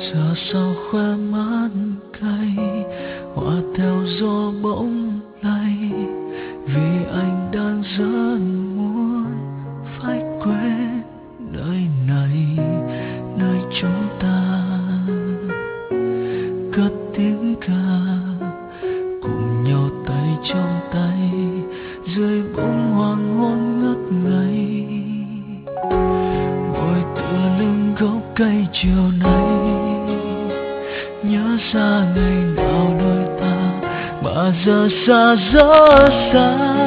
Giờ sao khoe mắt cay hòa theo gió bỗng lay, vì anh đang rất muốn phải quên nơi này, nơi chúng ta cất tiếng ca cùng nhau tay trong tay dưới bóng hoàng hôn ngất ngây. Ngồi tựa lưng gốc cây chiều nay, nhớ ra ngày nào đôi ta mà giờ xa rất xa.